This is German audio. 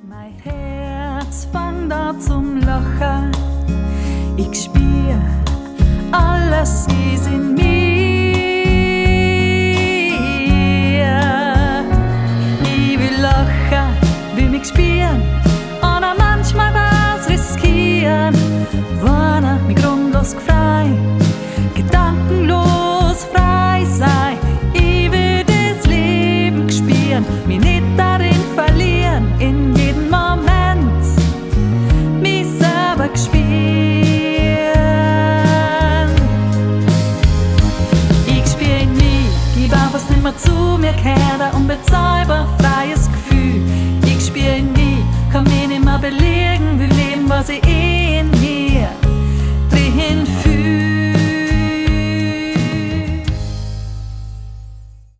Mein Herz fängt an zum Lachen. Ich spür, alles ist in mir. Ich will lachen, will mich spüren und auch manchmal was riskieren. Wann mich grundlos frei, gedankenlos frei sein. Ich will das Leben spüren, mich nicht darin verlieren. In jedem Moment mich selber spüren. Ich spür in mich, gib auf, was nimmer zu mir kehrt, ein unbezahlbar freies Gefühl. Ich spür in mich, kann mich nimmer belegen, will leben, was ich